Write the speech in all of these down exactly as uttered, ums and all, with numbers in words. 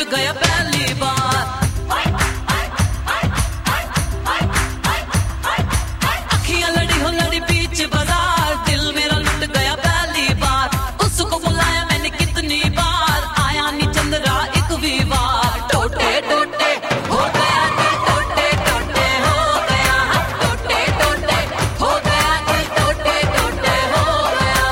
गया पहली बार। अखियां लड़ी हो लड़ी बीच बाजार, दिल मेरा लुट गया पहली बार। उसको बुलाया मैंने कितनी बार, आया नहीं चंद्रा एक भी बार। टोटे टोटे हो गया दिल, टोटे टोटे हो गया, टोटे टोटे हो गया दिल, टोटे टोटे हो गया।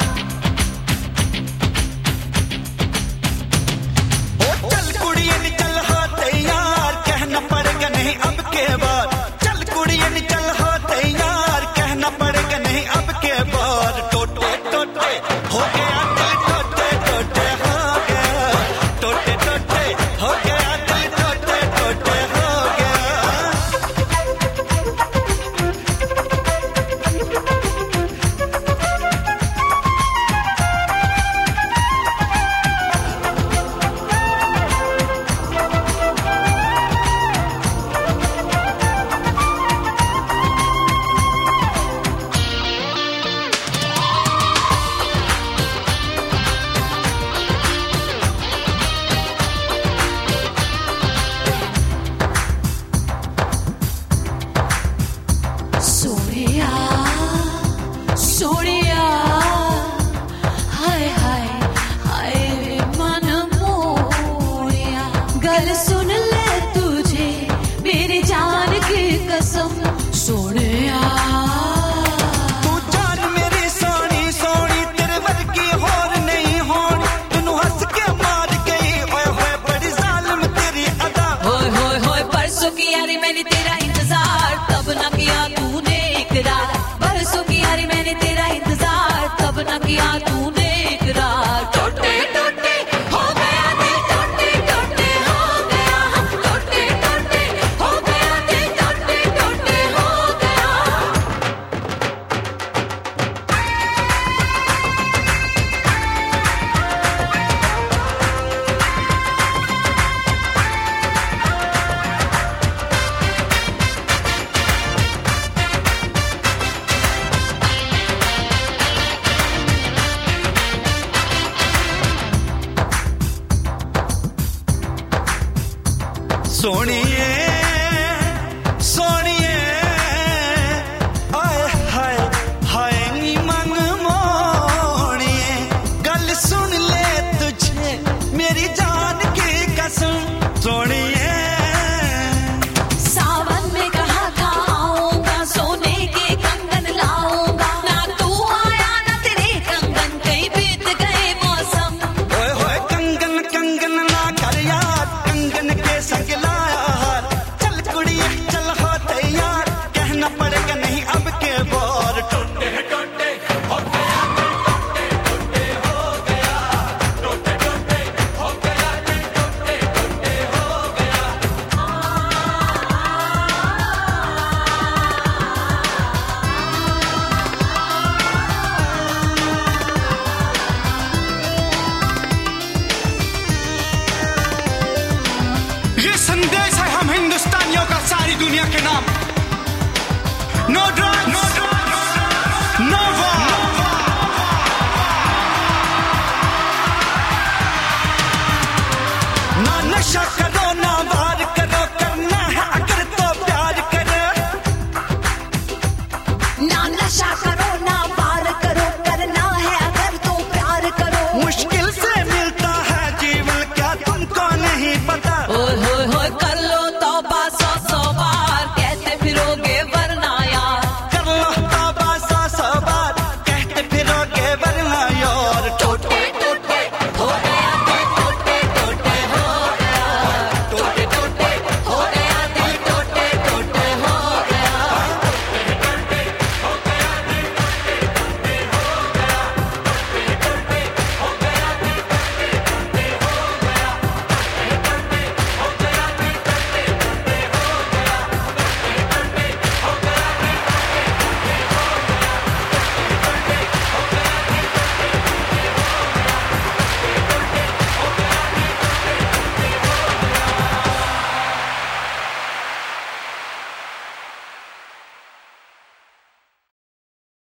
ओ चल कुड़िए नी चल हाथ यार, कहना पड़ेगा नहीं अब के बाद। चल कुड़िए नी चल हाथ यार, कहना पड़ेगा नहीं अब के बाद। टोटे टोटे हो गया दिल, टोटे टोटे हो गया, टोटे टोटे हो गया दिल, टोटे टोटे हो गया। सोनिया सोनिया हाय हाय हाय मन मोरिया, गल सुन ले तुझे मेरी जान की कसम। सोनिया तू जान मेरी सोनी सोनी, तेरे वर्गी होर नहीं होनी। तैनू हंस के मार गई, ओए होए बड़ी जालिम तेरी अदा। होय होय होय परसों की यारी मैंने तेरा इंतजार, तब न किया तूने इकरार। परसों की यारी मैंने तेरा इंतजार, तब न किया तूने इकरार। टोटे टोटे हो गया दिल, टोटे टोटे हो गया, टोटे टोटे हो गया दिल, टोटे टोटे हो गया। सोनिए सोनिए आए हाय हाय नी मन मोड़िए, गल सुन ले तुझे मेरी जान की कसम। सोनिए सावन में कहा था आऊंगा, सोने के कंगन लाऊंगा, ना तू आया ना तेरे कंगन, कहीं बीत गए मौसम। ओए होए कंगन कंगन ना कर यार, कंगन के संग लाया हार। चल कुड़िए चल हाथ यार, कहना पड़ेगा नहीं अब के बार। टोटे टोटे हो गया दिल, टोटे टोटे हो गया, टोटे टोटे हो गया दिल, टोटे टोटे हो गया। ये संदेश है हम हिंदुस्तानियों का सारी दुनिया के नाम। No drugs,